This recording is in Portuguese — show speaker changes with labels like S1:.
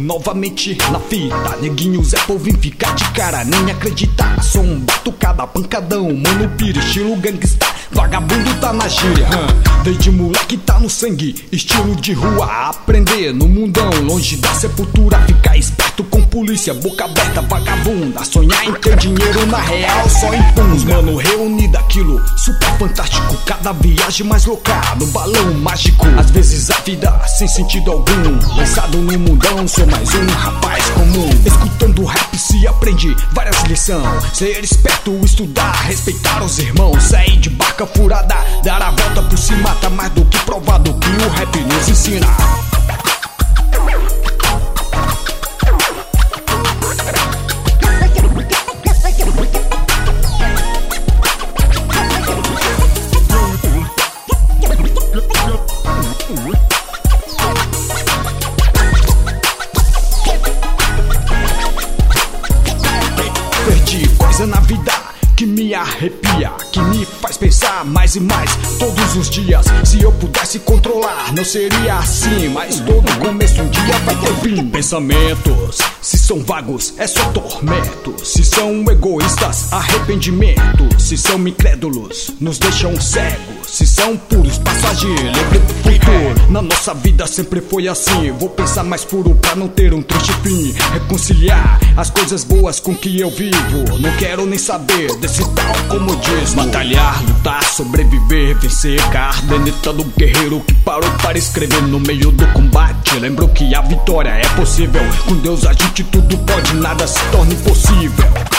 S1: novamente na fita. Neguinho Zé Povinho fica de cara, nem acredita. Sou um batucada, pancadão, mano pira, estilo gangsta. Vagabundo tá na gíria, desde moleque tá no sangue. Estilo de rua, aprender no mundão. Longe da sepultura, ficar esperto com polícia. Boca aberta, vagabunda, sonhar em ter dinheiro na real só em puns. Mano, reunido aquilo, super fantástico. Cada viagem mais louca, no balão mágico. Às vezes a vida sem sentido algum. Lançado no mundão, sou mais um rapaz comum. Escutando rap se aprende várias lições. Ser esperto, estudar, respeitar os irmãos. Sair de barca furada, dar a volta por cima. Tá mais do que provado que o rap nos ensina. Perdi coisa na vida que me arrepia, que me faz pensar mais e mais todos os dias. Se eu pudesse controlar, não seria assim. Mas todo começo um dia vai ter fim. Pensamentos, se são vagos, é só tormento. Se são egoístas, arrependimento. Se são incrédulos, nos deixam cegos. Se são puros, passagem, lembre do futuro. Na nossa vida sempre foi assim. Vou pensar mais puro pra não ter um triste fim. Reconciliar as coisas boas com que eu vivo. Não quero nem saber desse tal comodismo. Batalhar, lutar, sobreviver, vencer. Caderneta do guerreiro que parou para escrever no meio do combate. Lembro que a vitória é possível. Com Deus a gente tudo pode, nada se torna impossível.